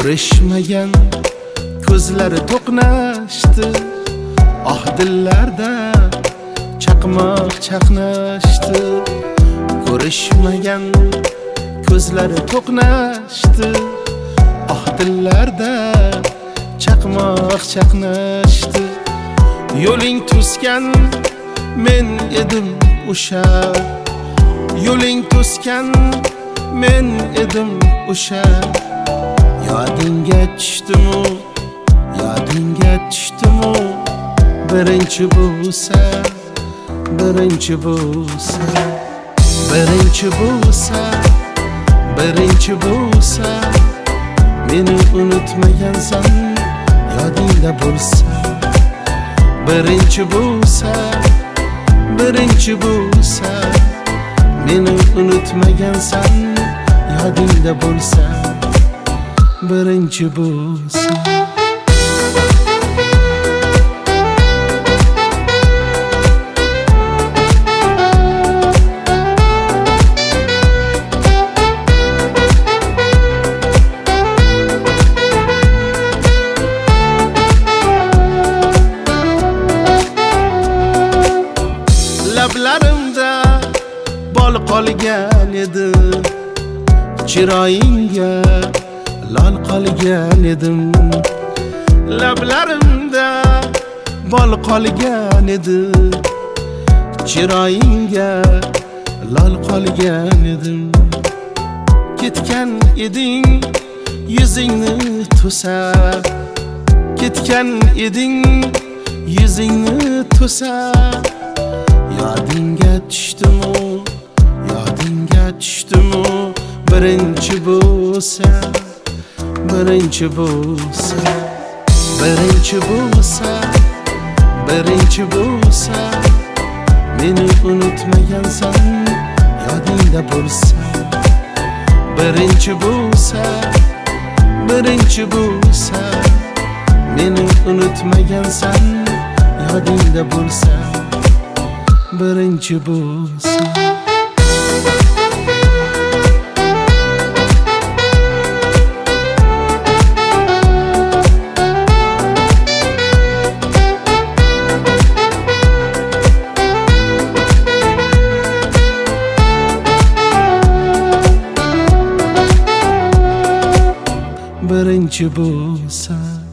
Ko'rishmagan ko'zlari to'qnashdi, ah dillarda chaqmoq chaqnashdi. Ko'rishmagan ko'zlari to'qnashdi, ah dillarda chaqmoq chaqnashdi. Yo'ling to'sgan men edim o'sha, yo'ling to'sgan men edim o'sha. Yodingga tushdimu, yodingga tushdimu, birinchi bo'lsa, birinchi bo'lsa, birinchi bo'lsa, birinchi bo'lsa, meni unutmagansan, yodingda bo'lsa. Birinchi bo'lsa, birinchi bo'lsa, meni unutmagansan, yodingda bo'lsa. Birinchi bo'lsa. Lablarimda bol qolgan edi, chiroyingga lol qolgan edim. Lablarimda bol qolgan edi, chiroyingga lol qolgan edim. Ketgan eding yuzingni to'sab, ketgan eding yuzingni to'sab. Yodingga tushdimu, yodingga tushdimu, birinchi bo'lsa, birinchi bo'lsa, birinchi bo'lsa, birinchi bo'lsa, meni unutmagansan, yodingda bo'lsa. Birinchi bo'lsa, birinchi bo'lsa, meni unutmagansan, yodingda bo'lsa. Birinchi bo'lsa. Birinchi bo'lsa.